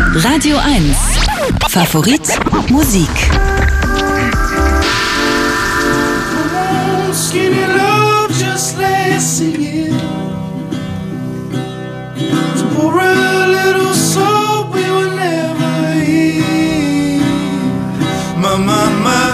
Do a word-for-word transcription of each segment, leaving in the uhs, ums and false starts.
Radio eins. Favorit Musik. Skinny love just last singing. To pour a little soul we will never hear. My, my,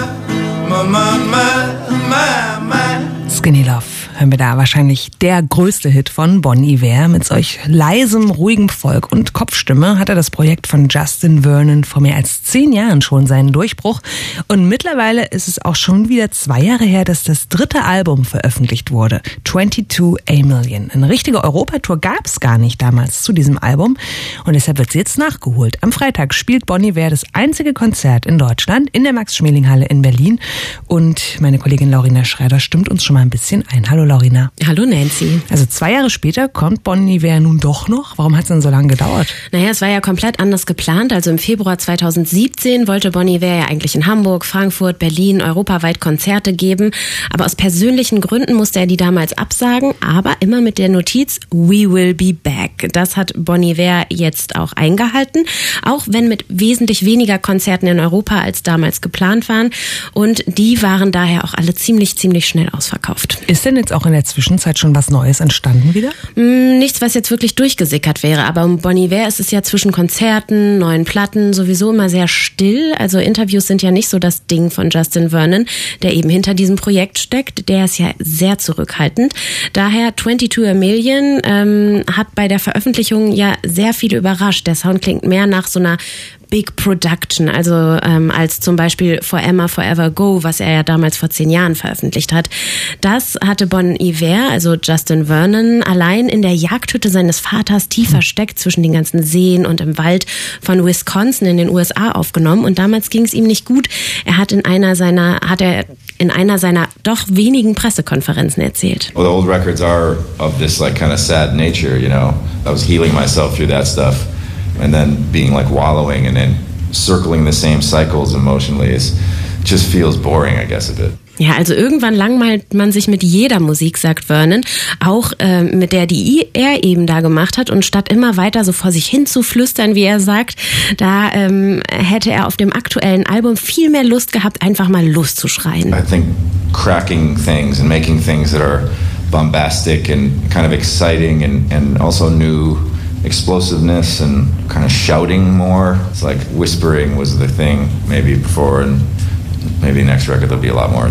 my, my, my, my, my, my. Skinny Love. Hören wir da wahrscheinlich der größte Hit von Bon Iver. Mit solch leisem, ruhigem Folk und Kopfstimme hatte das Projekt von Justin Vernon vor mehr als zehn Jahren schon seinen Durchbruch. Und mittlerweile ist es auch schon wieder zwei Jahre her, dass das dritte Album veröffentlicht wurde. zweiundzwanzig A Million. Eine richtige Europatour gab es gar nicht damals zu diesem Album. Und deshalb wird sie jetzt nachgeholt. Am Freitag spielt Bon Iver das einzige Konzert in Deutschland in der Max-Schmeling-Halle in Berlin. Und meine Kollegin Laurina Schreider stimmt uns schon mal ein bisschen ein. Hallo Laurina. Hallo Nancy. Also zwei Jahre später kommt Bon Iver nun doch noch. Warum hat es denn so lange gedauert? Naja, es war ja komplett anders geplant. Also im Februar zweitausendsiebzehn wollte Bon Iver ja eigentlich in Hamburg, Frankfurt, Berlin, europaweit Konzerte geben. Aber aus persönlichen Gründen musste er die damals absagen. Aber immer mit der Notiz, we will be back. Das hat Bon Iver jetzt auch eingehalten. Auch wenn mit wesentlich weniger Konzerten in Europa als damals geplant waren. Und die waren daher auch alle ziemlich, ziemlich schnell ausverkauft. Ist denn jetzt auch in der Zwischenzeit schon was Neues entstanden wieder? Nichts, was jetzt wirklich durchgesickert wäre. Aber um Bon Iver ist es ja zwischen Konzerten, neuen Platten sowieso immer sehr still. Also Interviews sind ja nicht so das Ding von Justin Vernon, der eben hinter diesem Projekt steckt. Der ist ja sehr zurückhaltend. Daher zweiundzwanzig A Million ähm, hat bei der Veröffentlichung ja sehr viele überrascht. Der Sound klingt mehr nach so einer Big Production, also ähm, als zum Beispiel For Emma Forever Go, was er ja damals vor zehn Jahren veröffentlicht hat. Das hatte Bon Iver, also Justin Vernon, allein in der Jagdhütte seines Vaters tief versteckt zwischen den ganzen Seen und im Wald von Wisconsin in den U S A aufgenommen. Und damals ging es ihm nicht gut. Er hat in einer seiner, hat er in einer seiner doch wenigen Pressekonferenzen erzählt. Well, the old records are of this like kind of sad nature, you know. I was healing myself through that stuff. And then being like wallowing and then circling the same cycles emotionally is just feels boring, I guess, a bit. Ja, also irgendwann langweilt man sich mit jeder Musik, sagt Vernon, auch äh, mit der, die er eben da gemacht hat. Und statt immer weiter so vor sich hin zu flüstern, wie er sagt, da ähm, hätte er auf dem aktuellen Album viel mehr Lust gehabt, einfach mal loszuschreien. I think cracking things and making things that are bombastic and kind of exciting and, and also new explosiveness and kind of shouting more. It's like whispering was the thing maybe before, and maybe next record there'll be a lot more.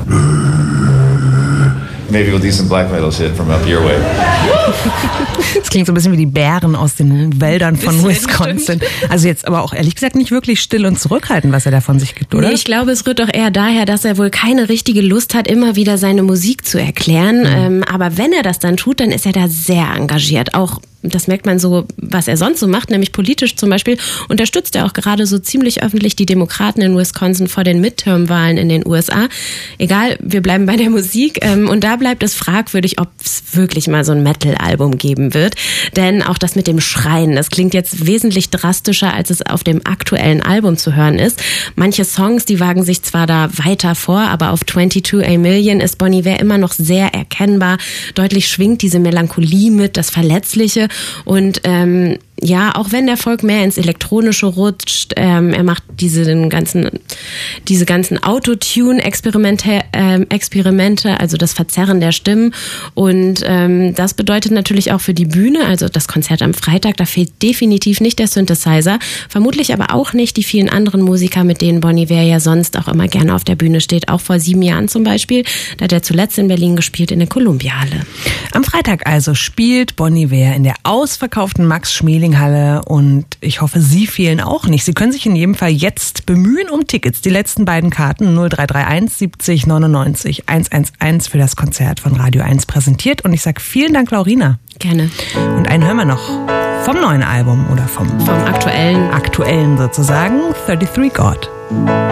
Maybe we'll do some black metal shit from up your way. Das klingt so ein bisschen wie die Bären aus den Wäldern von Wisconsin. Also jetzt aber auch ehrlich gesagt nicht wirklich still und zurückhaltend, was er da von sich gibt, oder? Nee, ich glaube, es rührt doch eher daher, dass er wohl keine richtige Lust hat, immer wieder seine Musik zu erklären. Mhm. Ähm, aber wenn er das dann tut, dann ist er da sehr engagiert. Auch das merkt man so, was er sonst so macht, nämlich politisch zum Beispiel, unterstützt er auch gerade so ziemlich öffentlich die Demokraten in Wisconsin vor den Midterm-Wahlen in den U S A. Egal, wir bleiben bei der Musik. Ähm, und da bleibt es fragwürdig, ob es wirklich mal so ein Metal-Album geben wird. Denn auch das mit dem Schreien, das klingt jetzt wesentlich drastischer, als es auf dem aktuellen Album zu hören ist. Manche Songs, die wagen sich zwar da weiter vor, aber auf zweiundzwanzig A Million ist Bon Iver immer noch sehr erkennbar. Deutlich schwingt diese Melancholie mit, das Verletzliche. Und ähm, ja, auch wenn der Folk mehr ins Elektronische rutscht, ähm, er macht diese ganzen, diese ganzen Autotune-Experimente, ähm, Experimente, also das Verzerren der Stimmen. Und ähm, das bedeutet natürlich auch für die Bühne, also das Konzert am Freitag, da fehlt definitiv nicht der Synthesizer, vermutlich aber auch nicht die vielen anderen Musiker, mit denen Bon Iver ja sonst auch immer gerne auf der Bühne steht. Auch vor sieben Jahren zum Beispiel, da hat er zuletzt in Berlin gespielt, in der Columbia-Halle. Am Freitag also spielt Bon Iver in der ausverkauften Max-Schmeling Halle und ich hoffe, Sie fehlen auch nicht. Sie können sich in jedem Fall jetzt bemühen um Tickets. Die letzten beiden Karten null drei drei eins siebzig neunundneunzig hundertelf für das Konzert von Radio eins präsentiert. Und ich sage vielen Dank, Laurina. Gerne. Und einen hören wir noch vom neuen Album oder vom, vom aktuellen. Aktuellen sozusagen, dreiunddreißig God.